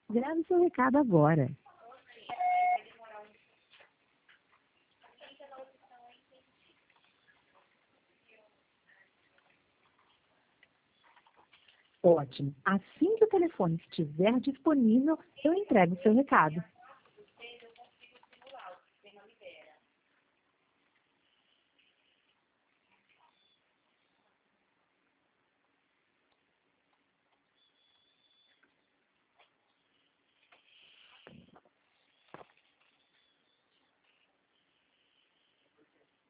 Grave seu recado agora. Ótimo. Assim que o telefone estiver disponível, eu entrego o seu recado.